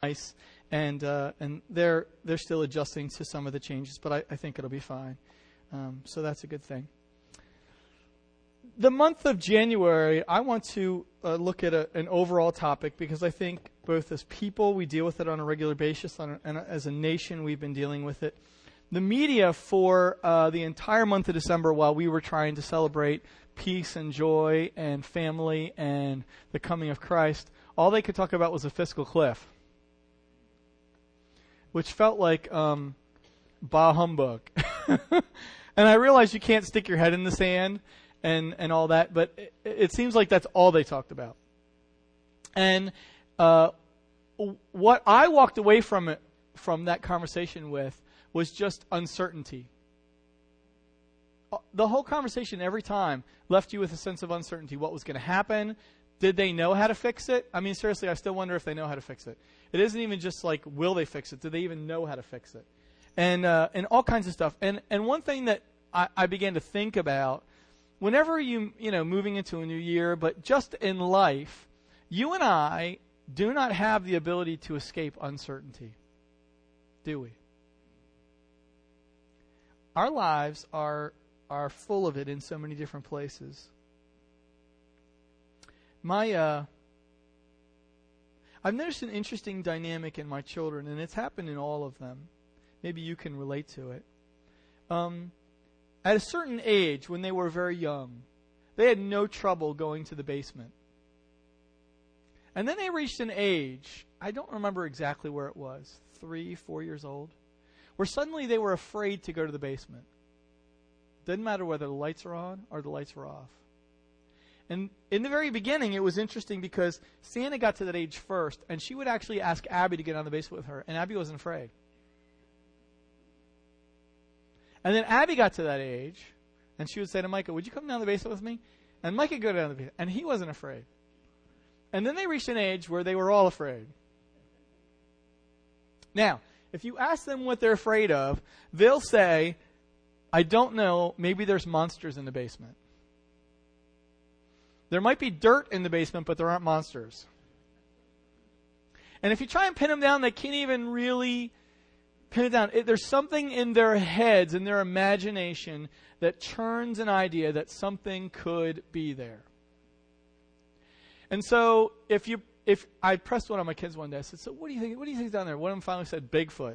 nice, and they're still adjusting to some of the changes, but I think it'll be fine. So that's a good thing. The month of January, I want to look at an overall topic because I think both as people we deal with it on a regular basis, and as a nation we've been dealing with it. The media for the entire month of December, while we were trying to celebrate peace and joy and family and the coming of Christ, all they could talk about was a fiscal cliff, which felt like bah humbug. And I realize you can't stick your head in the sand and all that, but it seems like that's all they talked about. And what I walked away from that conversation with was just uncertainty. The whole conversation every time left you with a sense of uncertainty. What was going to happen? Did they know how to fix it? I mean, seriously, I still wonder if they know how to fix it. It isn't even just like, will they fix it? Do they even know how to fix it? And all kinds of stuff. And one thing that I began to think about, whenever moving into a new year, but just in life, you and I do not have the ability to escape uncertainty, do we? Our lives are full of it in so many different places. I've noticed an interesting dynamic in my children, and it's happened in all of them. Maybe you can relate to it. At a certain age, when they were very young, they had no trouble going to the basement. And then they reached an age, I don't remember exactly where it was, 3, 4 years old, where suddenly they were afraid to go to the basement. Didn't matter whether the lights were on or the lights were off. And in the very beginning, it was interesting because Santa got to that age first, and she would actually ask Abby to get on the basement with her, and Abby wasn't afraid. And then Abby got to that age, and she would say to Micah, would you come down the basement with me? And Micah would go down the basement, and he wasn't afraid. And then they reached an age where they were all afraid. Now, if you ask them what they're afraid of, they'll say, I don't know, maybe there's monsters in the basement. There might be dirt in the basement, but there aren't monsters. And if you try and pin them down, they can't even really pin it down. There's something in their heads, in their imagination, that churns an idea that something could be there. And so if I pressed one of my kids one day, I said, so what do you think? What do you think's down there? One of them finally said, Bigfoot.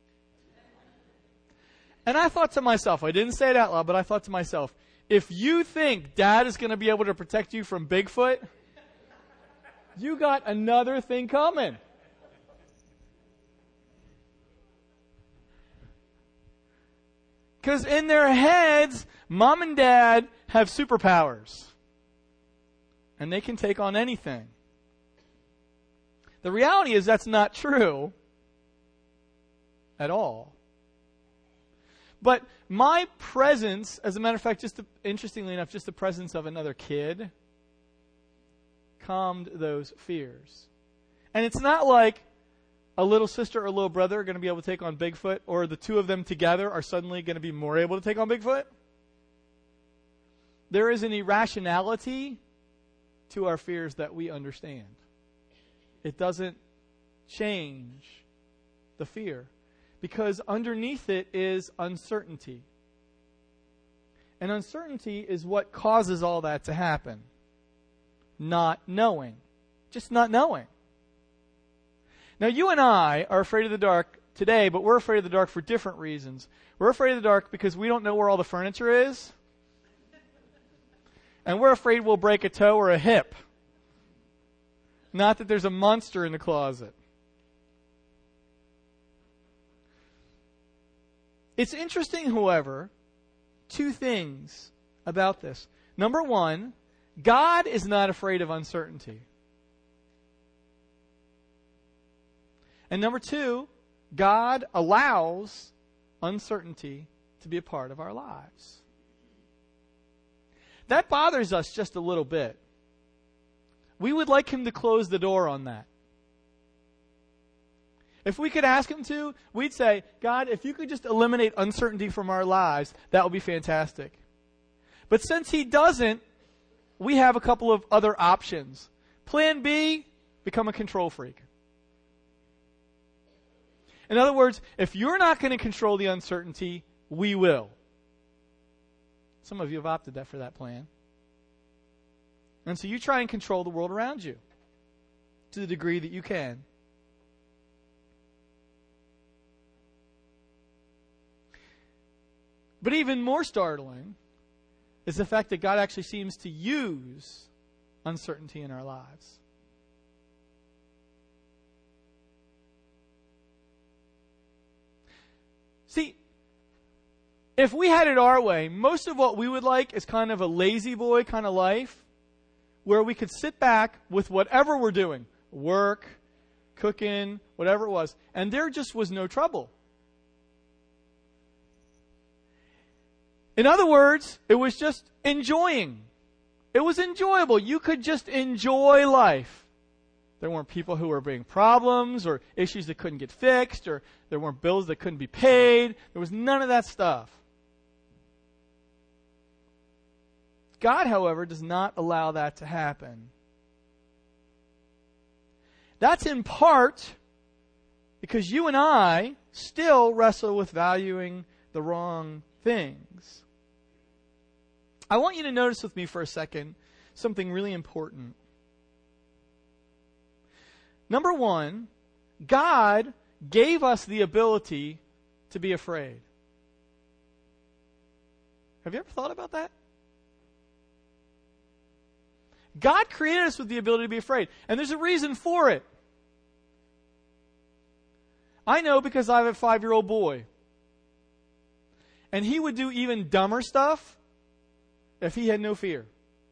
And I thought to myself, I didn't say it out loud, but I thought to myself, if you think Dad is going to be able to protect you from Bigfoot, you got another thing coming. Because in their heads, Mom and Dad have superpowers. And they can take on anything. The reality is that's not true at all. But my presence, as a matter of fact, interestingly enough, just the presence of another kid calmed those fears. And it's not like a little sister or a little brother are going to be able to take on Bigfoot, or the two of them together are suddenly going to be more able to take on Bigfoot. There is an irrationality to our fears that we understand. It doesn't change the fear, because underneath it is uncertainty. And uncertainty is what causes all that to happen. Not knowing. Just not knowing. Now, you and I are afraid of the dark today, but we're afraid of the dark for different reasons. We're afraid of the dark because we don't know where all the furniture is. And we're afraid we'll break a toe or a hip. Not that there's a monster in the closet. It's interesting, however, two things about this. Number one, God is not afraid of uncertainty. And number two, God allows uncertainty to be a part of our lives. That bothers us just a little bit. We would like Him to close the door on that. If we could ask Him to, we'd say, God, if you could just eliminate uncertainty from our lives, that would be fantastic. But since He doesn't, we have a couple of other options. Plan B, become a control freak. In other words, if you're not going to control the uncertainty, we will. Some of you have opted for that plan. And so you try and control the world around you to the degree that you can. But even more startling is the fact that God actually seems to use uncertainty in our lives. See, if we had it our way, most of what we would like is kind of a lazy boy kind of life, where we could sit back with whatever we're doing, work, cooking, whatever it was, and there just was no trouble. In other words, it was just enjoying. It was enjoyable. You could just enjoy life. There weren't people who were bringing problems or issues that couldn't get fixed, or there weren't bills that couldn't be paid. There was none of that stuff. God, however, does not allow that to happen. That's in part because you and I still wrestle with valuing the wrong things. I want you to notice with me for a second something really important. Number one, God gave us the ability to be afraid. Have you ever thought about that? God created us with the ability to be afraid. And there's a reason for it. I know because I have a 5-year-old boy. And he would do even dumber stuff if he had no fear.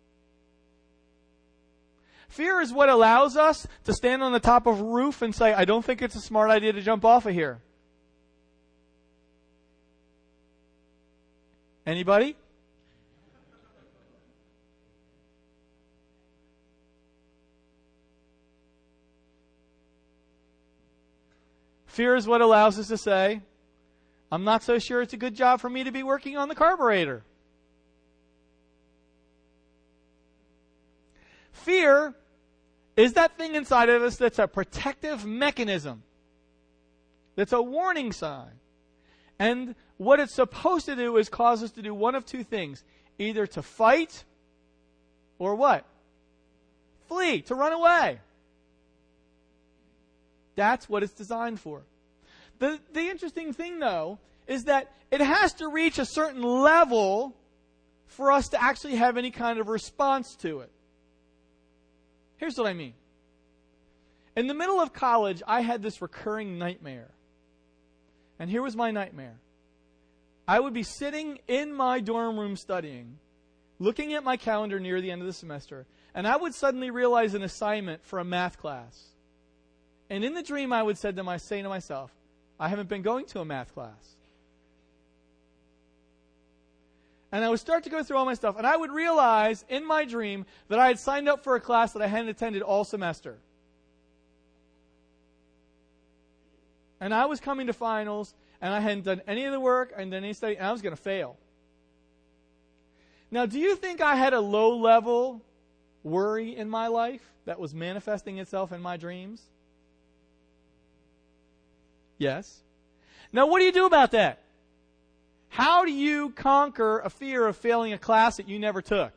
Fear is what allows us to stand on the top of a roof and say, I don't think it's a smart idea to jump off of here. Anybody? Fear is what allows us to say, I'm not so sure it's a good job for me to be working on the carburetor. Fear is that thing inside of us that's a protective mechanism. That's a warning sign. And what it's supposed to do is cause us to do one of two things. Either to fight or what? Flee, to run away. That's what it's designed for. The interesting thing, though, is that it has to reach a certain level for us to actually have any kind of response to it. Here's what I mean. In the middle of college, I had this recurring nightmare. And here was my nightmare. I would be sitting in my dorm room studying, looking at my calendar near the end of the semester, and I would suddenly realize an assignment for a math class. And in the dream, I would say to myself, I haven't been going to a math class. And I would start to go through all my stuff, and I would realize in my dream that I had signed up for a class that I hadn't attended all semester. And I was coming to finals, and I hadn't done any of the work, and done any study, and I was going to fail. Now, do you think I had a low-level worry in my life that was manifesting itself in my dreams? Yes. Now, what do you do about that? How do you conquer a fear of failing a class that you never took?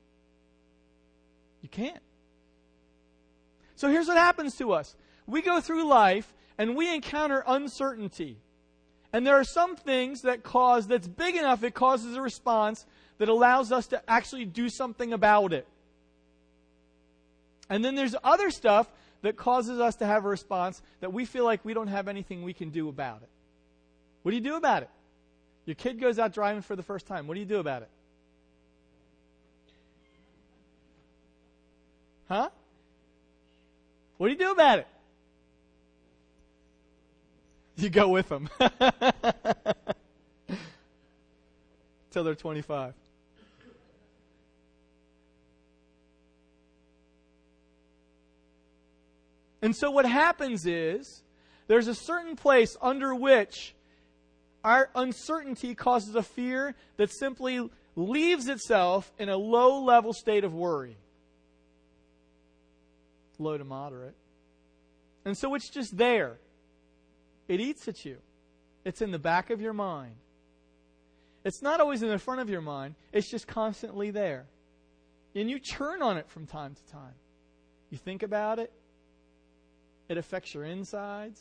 You can't. So here's what happens to us. We go through life and we encounter uncertainty. And there are some things that's big enough it causes a response that allows us to actually do something about it. And then there's other stuff that causes us to have a response that we feel like we don't have anything we can do about it. What do you do about it? Your kid goes out driving for the first time. What do you do about it? Huh? What do you do about it? You go with them. Till they're 25. And so what happens is, there's a certain place under which our uncertainty causes a fear that simply leaves itself in a low-level state of worry. Low to moderate. And so it's just there. It eats at you. It's in the back of your mind. It's not always in the front of your mind. It's just constantly there. And you turn on it from time to time. You think about it. It affects your insides.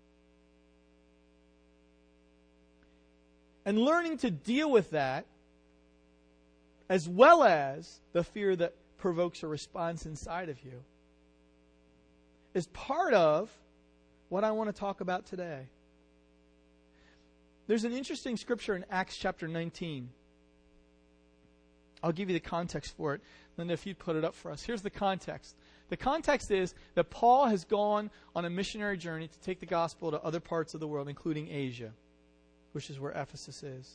And learning to deal with that, as well as the fear that provokes a response inside of you, is part of what I want to talk about today. There's an interesting scripture in Acts chapter 19. I'll give you the context for it. Linda, if you'd put it up for us. Here's the context. The context is that Paul has gone on a missionary journey to take the gospel to other parts of the world, including Asia, which is where Ephesus is.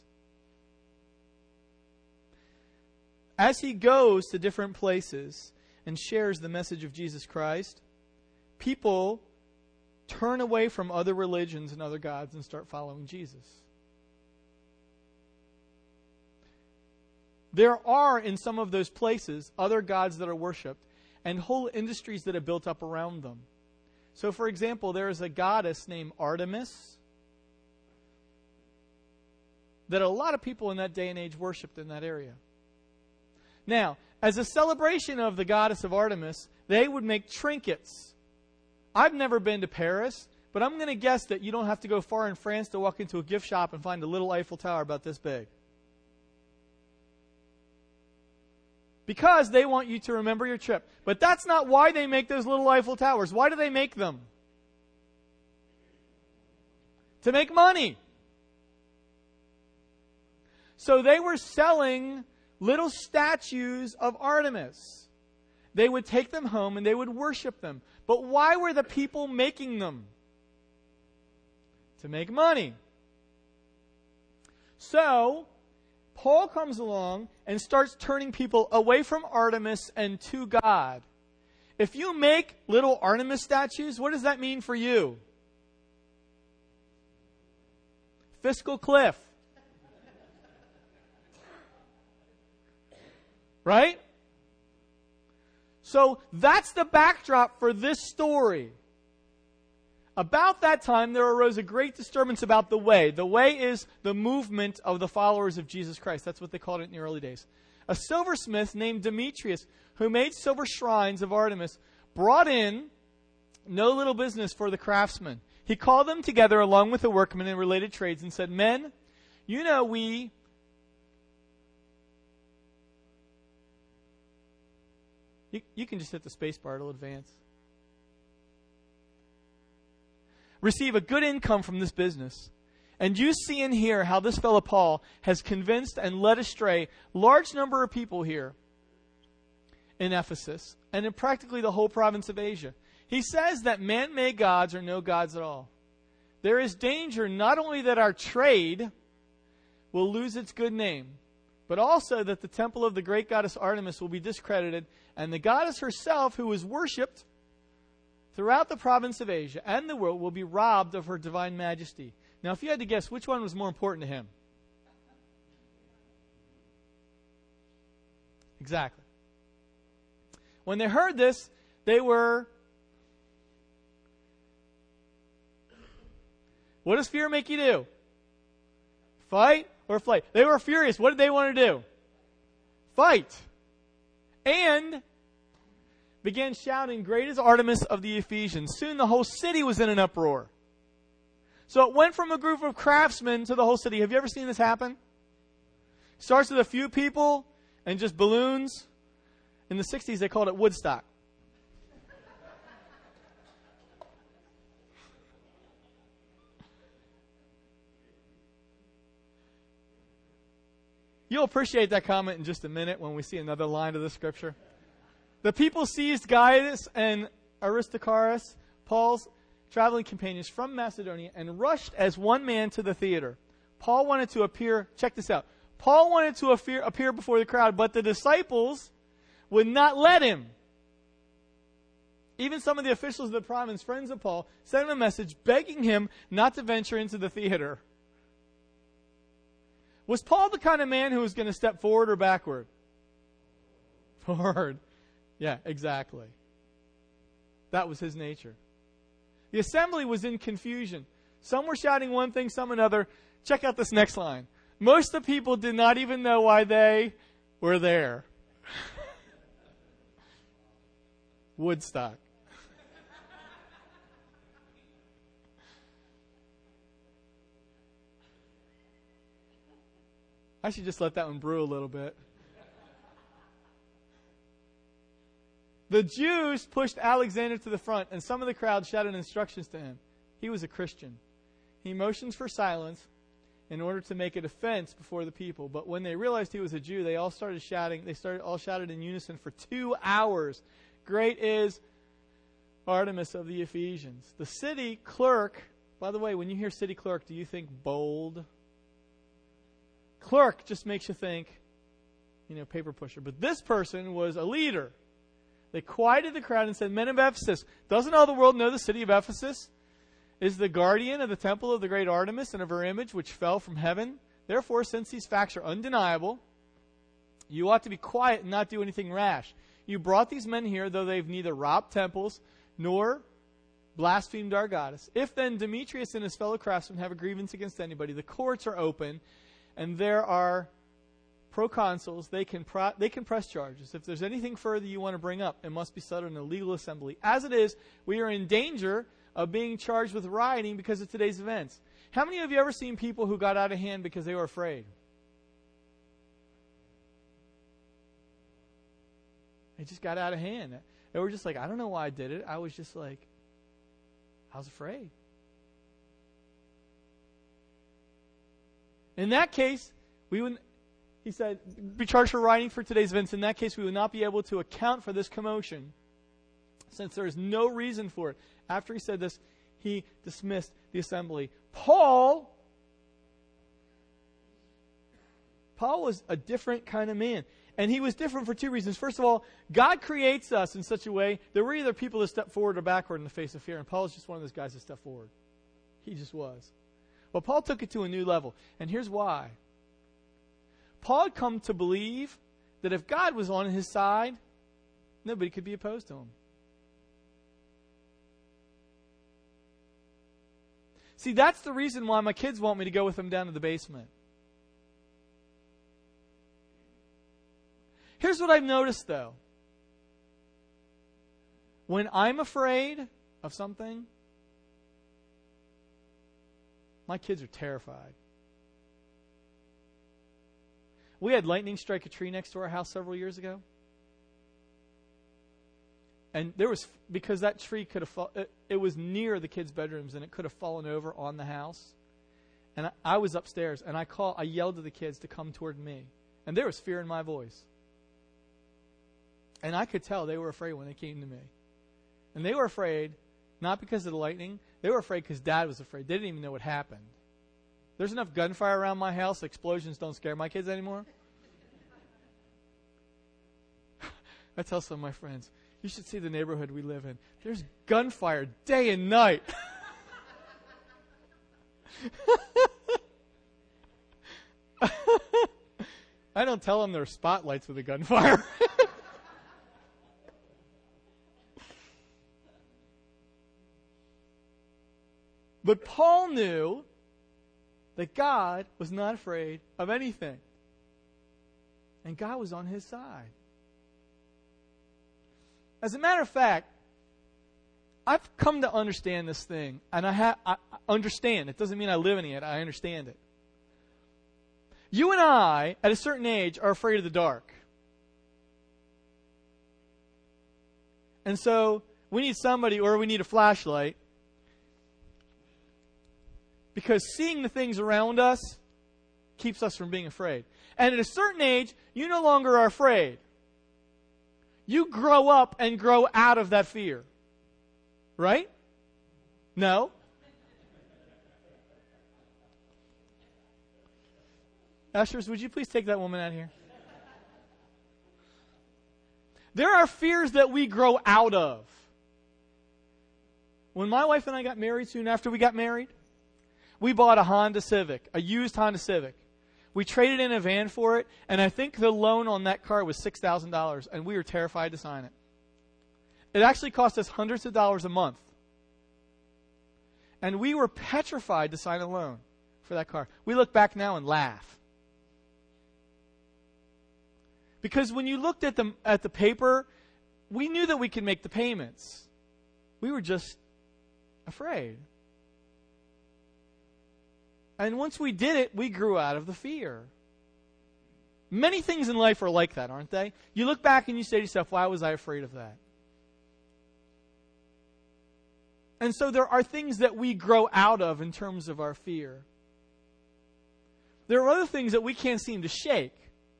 As he goes to different places and shares the message of Jesus Christ, people turn away from other religions and other gods and start following Jesus. There are, in some of those places, other gods that are worshipped and whole industries that are built up around them. So, for example, there is a goddess named Artemis that a lot of people in that day and age worshipped in that area. Now, as a celebration of the goddess of Artemis, they would make trinkets. I've never been to Paris, but I'm going to guess that you don't have to go far in France to walk into a gift shop and find a little Eiffel Tower about this big. Because they want you to remember your trip. But that's not why they make those little Eiffel Towers. Why do they make them? To make money. So they were selling little statues of Artemis. They would take them home and they would worship them. But why were the people making them? To make money. So Paul comes along and starts turning people away from Artemis and to God. If you make little Artemis statues, what does that mean for you? Fiscal cliff. Right? So that's the backdrop for this story. About that time, there arose a great disturbance about the way. The way is the movement of the followers of Jesus Christ. That's what they called it in the early days. A silversmith named Demetrius, who made silver shrines of Artemis, brought in no little business for the craftsmen. He called them together along with the workmen in related trades and said, "Men, you know You can just hit the space bar, it'll advance. Receive a good income from this business. And you see and hear how this fellow Paul has convinced and led astray large number of people here in Ephesus and in practically the whole province of Asia. He says that man-made gods are no gods at all. There is danger not only that our trade will lose its good name, but also that the temple of the great goddess Artemis will be discredited, and the goddess herself, who is worshipped throughout the province of Asia and the world, will be robbed of her divine majesty." Now, if you had to guess, which one was more important to him? Exactly. When they heard this, they were... What does fear make you do? Fight or flight? They were furious. What did they want to do? Fight. And began shouting, "Great is Artemis of the Ephesians." Soon the whole city was in an uproar. So it went from a group of craftsmen to the whole city. Have you ever seen this happen? Starts with a few people and just balloons. In the 60s, they called it Woodstock. You'll appreciate that comment in just a minute when we see another line of the scripture. The people seized Gaius and Aristarchus, Paul's traveling companions from Macedonia, and rushed as one man to the theater. Paul wanted to appear, check this out. Paul wanted to appear before the crowd, but the disciples would not let him. Even some of the officials of the province, friends of Paul, sent him a message begging him not to venture into the theater. Was Paul the kind of man who was going to step forward or backward? Forward. Yeah, exactly. That was his nature. The assembly was in confusion. Some were shouting one thing, some another. Check out this next line. Most of the people did not even know why they were there. Woodstock. I should just let that one brew a little bit. The Jews pushed Alexander to the front, and some of the crowd shouted instructions to him. He was a Christian. He motions for silence in order to make a defense before the people. But when they realized he was a Jew, they all started shouting. They all shouted in unison for 2 hours. Great is Artemis of the Ephesians. The city clerk, by the way, when you hear city clerk, do you think bold? Clerk just makes you think, paper pusher. But this person was a leader. They quieted the crowd and said, Men of Ephesus, doesn't all the world know the city of Ephesus is the guardian of the temple of the great Artemis and of her image which fell from heaven? Therefore, since these facts are undeniable, you ought to be quiet and not do anything rash. You brought these men here, though they've neither robbed temples nor blasphemed our goddess. If then Demetrius and his fellow craftsmen have a grievance against anybody, the courts are open, and there are proconsuls. They can press charges. If there's anything further you want to bring up, it must be settled in a legal assembly. As it is, we are in danger of being charged with rioting because of today's events. How many of you ever seen people who got out of hand because they were afraid? They just got out of hand. They were just like, I don't know why I did it. I was just like, I was afraid. In that case, he said, be charged for rioting for today's events. In that case, we would not be able to account for this commotion, since there is no reason for it. After he said this, he dismissed the assembly. Paul was a different kind of man. And he was different for 2 reasons. First of all, God creates us in such a way that we're either people that step forward or backward in the face of fear. And Paul is just one of those guys that step forward. He just was. Well, Paul took it to a new level. And here's why. Paul had come to believe that if God was on his side, nobody could be opposed to him. See, that's the reason why my kids want me to go with them down to the basement. Here's what I've noticed, though. When I'm afraid of something, my kids are terrified. We had lightning strike a tree next to our house several years ago. And because that tree could have it was near the kids' bedrooms, and it could have fallen over on the house. And I was upstairs, and I yelled to the kids to come toward me. And there was fear in my voice. And I could tell they were afraid when they came to me. And they were afraid, not because of the lightning. They were afraid because Dad was afraid. They didn't even know what happened. There's enough gunfire around my house. Explosions don't scare my kids anymore. I tell some of my friends, you should see the neighborhood we live in. There's gunfire day and night. I don't tell them there are spotlights with a gunfire. But Paul knew that God was not afraid of anything. And God was on his side. As a matter of fact, I've come to understand this thing. And I understand. It doesn't mean I live in it. I understand it. You and I, at a certain age, are afraid of the dark. And so we need somebody, or we need a flashlight, because seeing the things around us keeps us from being afraid. And at a certain age, you no longer are afraid. You grow up and grow out of that fear. Right? No? Ushers, would you please take that woman out here? There are fears that we grow out of. When my wife and I got married, soon after we got married, we bought a Honda Civic, a used Honda Civic. We traded in a van for it, and I think the loan on that car was $6,000, and we were terrified to sign it. It actually cost us hundreds of dollars a month. And we were petrified to sign a loan for that car. We look back now and laugh. Because when you looked at the paper, we knew that we could make the payments. We were just afraid. And once we did it, we grew out of the fear. Many things in life are like that, aren't they? You look back and you say to yourself, why was I afraid of that? And so there are things that we grow out of in terms of our fear. There are other things that we can't seem to shake.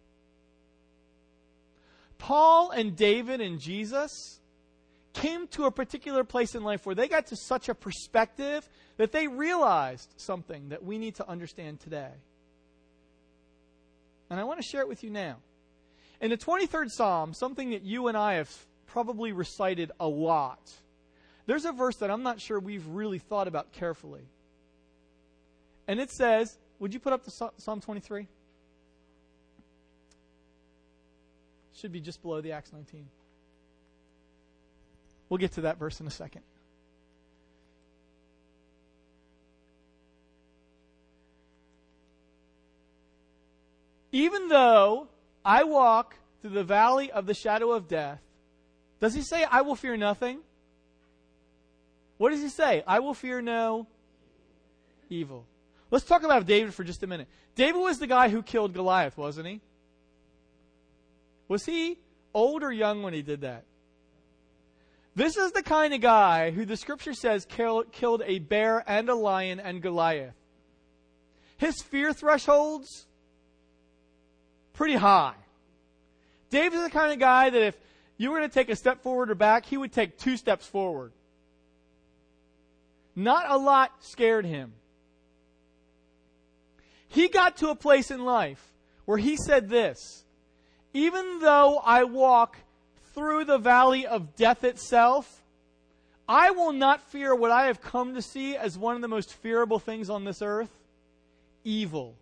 Paul and David and Jesus came to a particular place in life where they got to such a perspective that they realized something that we need to understand today. And I want to share it with you now. In the 23rd Psalm, something that you and I have probably recited a lot, there's a verse that I'm not sure we've really thought about carefully. And it says, would you put up the Psalm 23? Should be just below the Acts 19. We'll get to that verse in a second. Even though I walk through the valley of the shadow of death, does he say, I will fear nothing? What does he say? I will fear no evil. Let's talk about David for just a minute. David was the guy who killed Goliath, wasn't he? Was he old or young when he did that? This is the kind of guy who the scripture says killed a bear and a lion and Goliath. His fear thresholds, pretty high. David's the kind of guy that if you were going to take a step forward or back, he would take 2 steps forward. Not a lot scared him. He got to a place in life where he said this, even though I walk through the valley of death itself, I will not fear what I have come to see as one of the most fearable things on this earth, evil.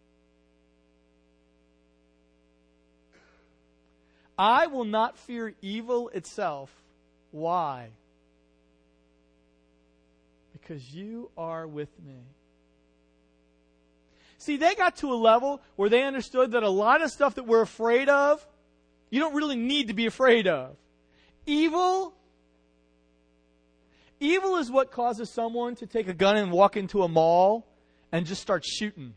I will not fear evil itself. Why? Because you are with me. See, they got to a level where they understood that a lot of stuff that we're afraid of, you don't really need to be afraid of. Evil is what causes someone to take a gun and walk into a mall and just start shooting.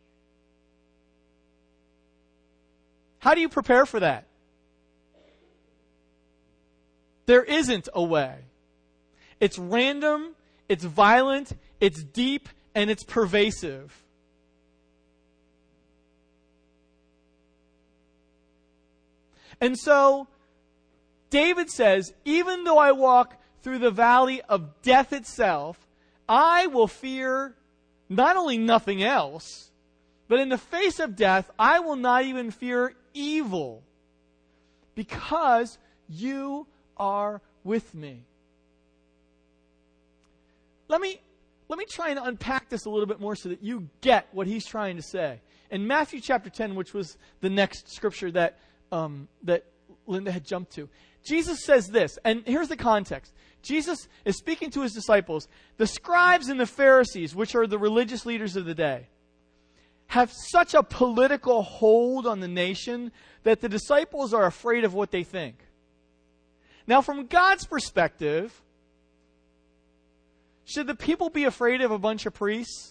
How do you prepare for that? There isn't a way. It's random, it's violent, it's deep, and it's pervasive. And so, David says, even though I walk through the valley of death itself, I will fear not only nothing else, but in the face of death, I will not even fear evil, because you are with me. Let me try and unpack this a little bit more so that you get what he's trying to say. In Matthew chapter 10, which was the next scripture that Linda had jumped to, Jesus says this, and here's the context. Jesus is speaking to his disciples. The scribes and the Pharisees, which are the religious leaders of the day, have such a political hold on the nation that the disciples are afraid of what they think. Now, from God's perspective, should the people be afraid of a bunch of priests?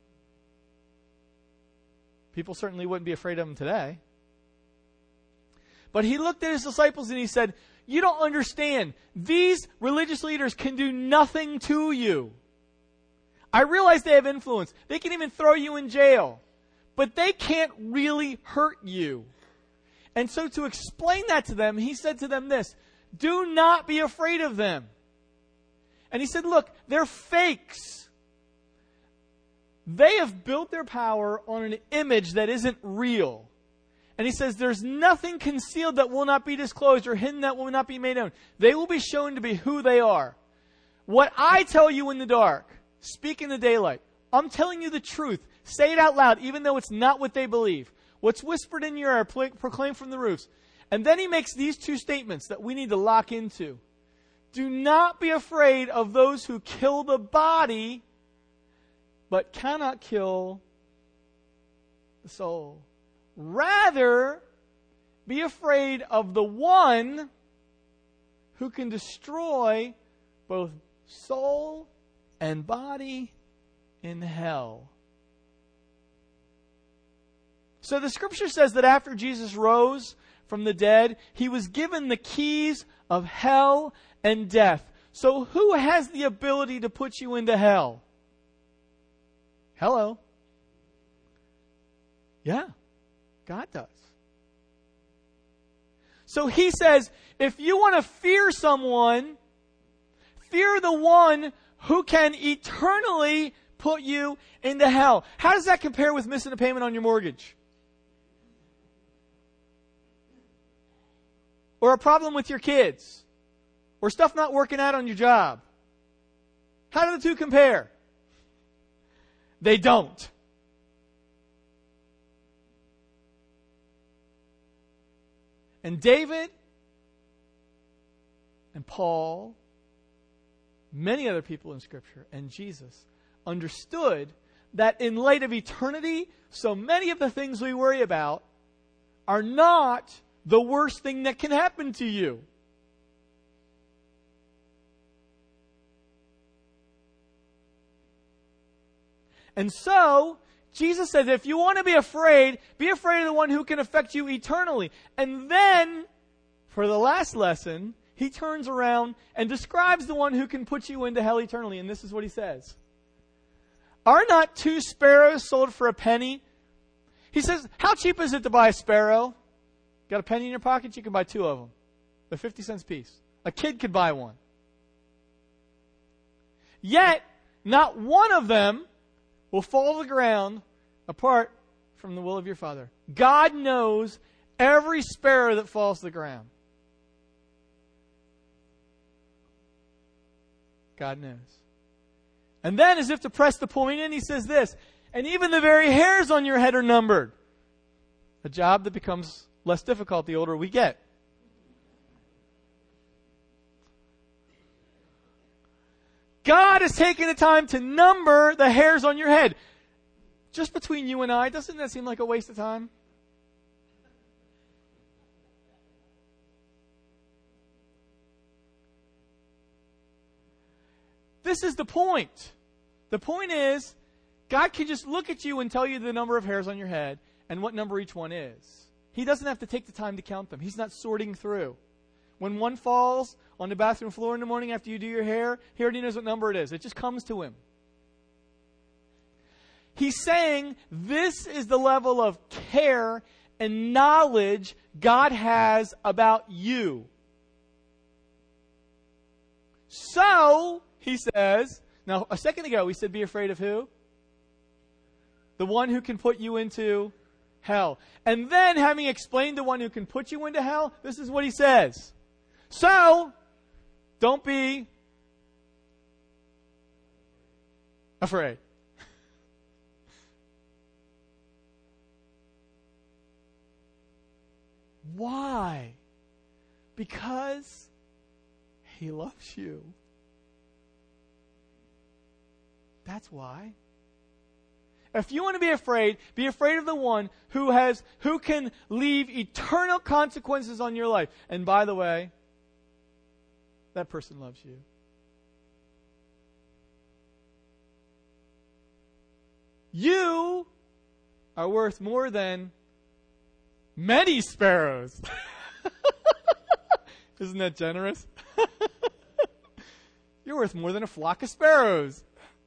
People certainly wouldn't be afraid of them today. But he looked at his disciples and he said, you don't understand. These religious leaders can do nothing to you. I realize they have influence. They can even throw you in jail. But they can't really hurt you. And so to explain that to them, he said to them this, do not be afraid of them. And he said, look, they're fakes. They have built their power on an image that isn't real. And he says, there's nothing concealed that will not be disclosed or hidden that will not be made known. They will be shown to be who they are. What I tell you in the dark, speak in the daylight. I'm telling you the truth. Say it out loud, even though it's not what they believe. What's whispered in your ear, proclaim from the roofs. And then he makes these 2 statements that we need to lock into. Do not be afraid of those who kill the body, but cannot kill the soul. Rather, be afraid of the one who can destroy both soul and body in hell. So the scripture says that after Jesus rose from the dead, he was given the keys of hell and death. So who has the ability to put you into hell? Hello. Yeah, God does. So he says, if you want to fear someone, fear the one who can eternally put you into hell. How does that compare with missing a payment on your mortgage? Or a problem with your kids? Or stuff not working out on your job? How do the two compare? They don't. And David and Paul, many other people in Scripture, and Jesus understood that in light of eternity, so many of the things we worry about are not the worst thing that can happen to you. And so, Jesus says, if you want to be afraid of the one who can affect you eternally. And then, for the last lesson, he turns around and describes the one who can put you into hell eternally. And this is what he says. Are not 2 sparrows sold for a penny? He says, how cheap is it to buy a sparrow? Got a penny in your pocket? You can buy 2 of them. They're 50 cents a piece. A kid could buy one. Yet, not one of them will fall to the ground apart from the will of your Father. God knows every sparrow that falls to the ground. God knows. And then, as if to press the point in, he says this, and even the very hairs on your head are numbered. A job that becomes less difficult the older we get. God has taken the time to number the hairs on your head. Just between you and I, doesn't that seem like a waste of time? This is the point. The point is, God can just look at you and tell you the number of hairs on your head and what number each one is. He doesn't have to take the time to count them. He's not sorting through. When one falls on the bathroom floor in the morning after you do your hair, he already knows what number it is. It just comes to him. He's saying this is the level of care and knowledge God has about you. So, he says, now a second ago we said be afraid of who? The one who can put you into hell. And then, having explained the one who can put you into hell, this is what he says. So, don't be afraid. Why? Because he loves you. That's why. If you want to be afraid of the one who can leave eternal consequences on your life. And by the way, that person loves you. You are worth more than many sparrows. Isn't that generous? You're worth more than a flock of sparrows.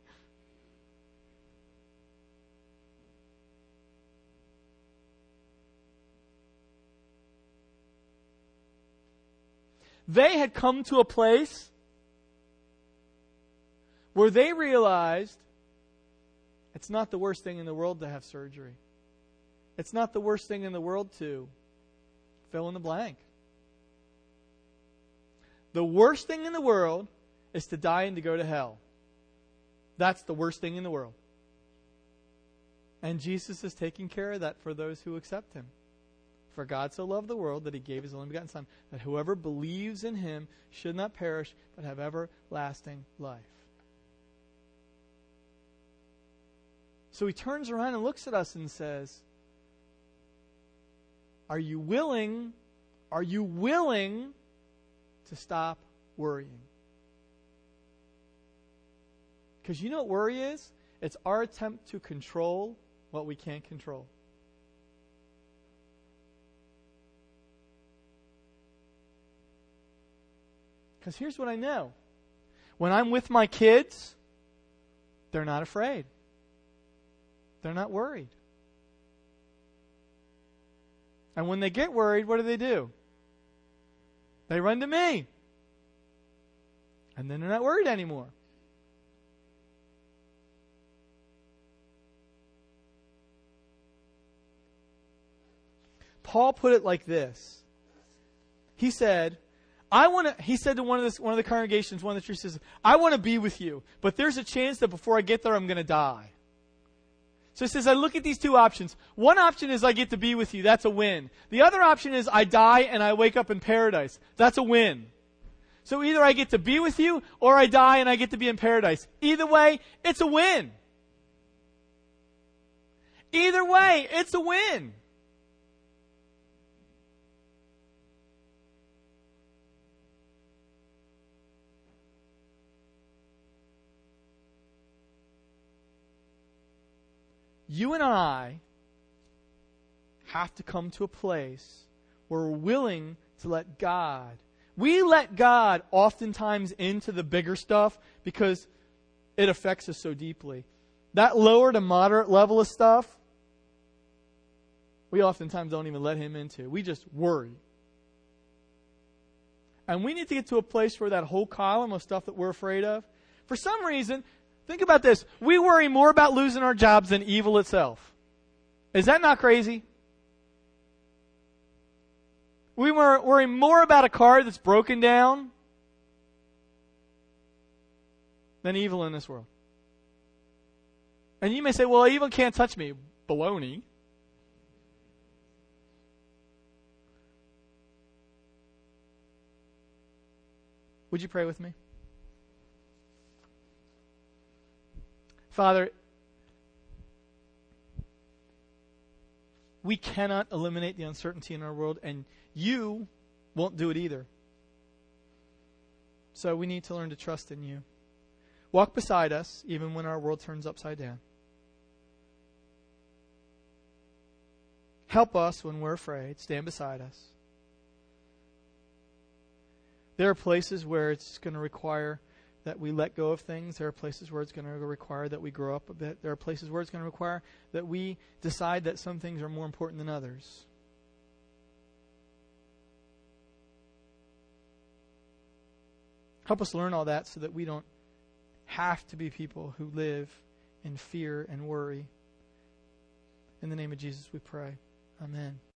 They had come to a place where they realized it's not the worst thing in the world to have surgery. It's not the worst thing in the world to fill in the blank. The worst thing in the world is to die and to go to hell. That's the worst thing in the world. And Jesus is taking care of that for those who accept him. For God so loved the world that he gave his only begotten Son, that whoever believes in him should not perish, but have everlasting life. So he turns around and looks at us and says, Are you willing to stop worrying? Because you know what worry is? It's our attempt to control what we can't control. Because here's what I know. When I'm with my kids, they're not afraid. They're not worried. And when they get worried, what do? They run to me. And then they're not worried anymore. Paul put it like this. He said, he said to one of the congregations, one of the churches, I want to be with you, but there's a chance that before I get there, I'm going to die. So he says, I look at these two options. One option is I get to be with you. That's a win. The other option is I die and I wake up in paradise. That's a win. So either I get to be with you or I die and I get to be in paradise. Either way, it's a win. Either way, it's a win. You and I have to come to a place where we're willing to let God. We let God oftentimes into the bigger stuff because it affects us so deeply. That lower to moderate level of stuff, we oftentimes don't even let Him into. We just worry. And we need to get to a place where that whole column of stuff that we're afraid of, for some reason, think about this. We worry more about losing our jobs than evil itself. Is that not crazy? We worry more about a car that's broken down than evil in this world. And you may say, well, evil can't touch me. Baloney. Would you pray with me? Father, we cannot eliminate the uncertainty in our world, and you won't do it either. So we need to learn to trust in you. Walk beside us, even when our world turns upside down. Help us when we're afraid. Stand beside us. There are places where it's going to require that we let go of things. There are places where it's going to require that we grow up a bit. There are places where it's going to require that we decide that some things are more important than others. Help us learn all that so that we don't have to be people who live in fear and worry. In the name of Jesus we pray. Amen.